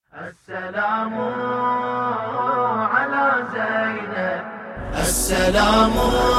السلام على زينب، السلام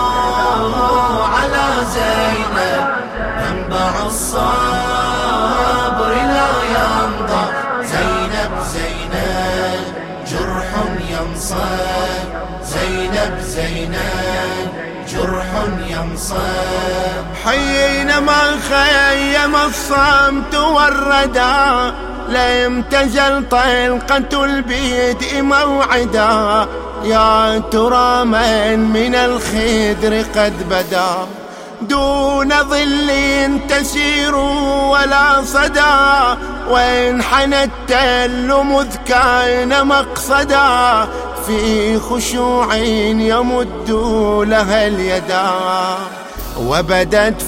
على زينب، منبع الصبر لا ينضح. زينب زينب جرح ينصب، زينب زينب جرح ينصب. حيينا ما خيم الصمت والردى، لم تزل طلقة البيد موعدا. يا ترى من الخدر قد بدا، دون ظل تسير ولا صدى. وإن حنى التل مذ كان مقصدا، في خشوع يمد لها اليدا. وبدت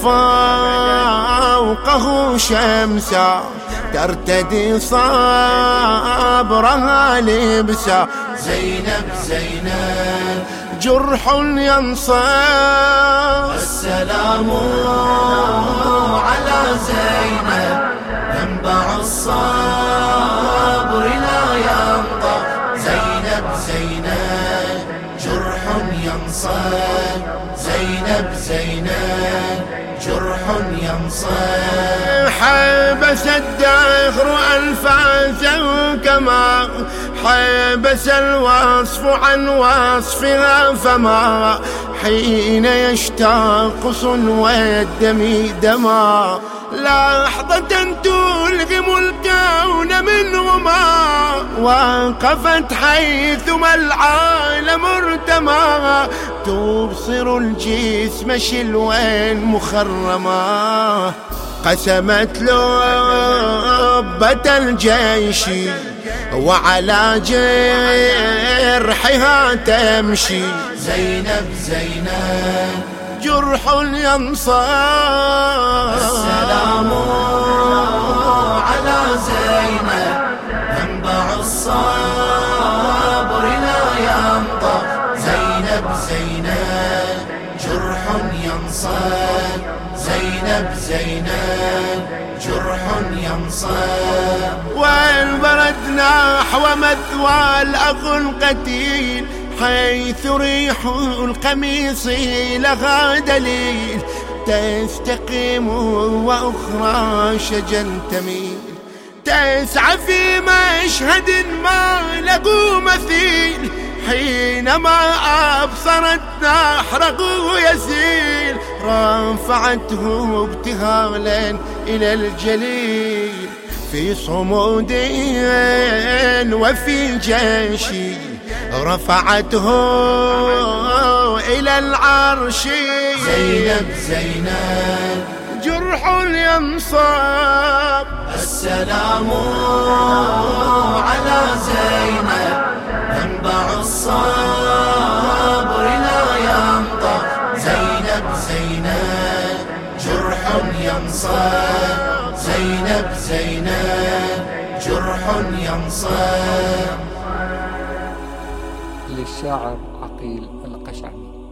فوقه شمسا، ترتدي صبرها لبسا. زينب زينب جرح ينصب. السلام على زينب، منبع الصبر لا ينضح. زينب زينب جرح ينصب، زينب زينب جرح ينصب. حبس الدهر أنفاسه كما حبس الوصف عن وصفها. فما حين يشتاق صنو الدم دما، لحظة تلغم الكون منهما. وقفت حيثما العالم ارتمى، تبصر الجسم شلوا مخرما. قسمت لبة الجيش وعلى جرحها تمشي. زينب زينب جرح ينصب. السلام على زينب، منبع الصبر لا ينضح. زينب زينب جرح ينصب، زينب زينب جرح ينصب. والبرد نحو مثوى الأخ القتيل، حيث ريح القميص لها دليل. تستقيم وأخرى شجا تميل، تسعى في مشهد ما له مثيل. حينما أبصرت نحره يسيل، رفعته ابتهالا إلى الجليل. في صمود وفي جيش، رفعته إلى العرش. زينب زينب جرح ينصب. السلام على زينب، منبع الصبر لا ينضح. زينب زينب جرح ينصب، زينب زينب جرح ينصب. للشاعر عقيل القشعري.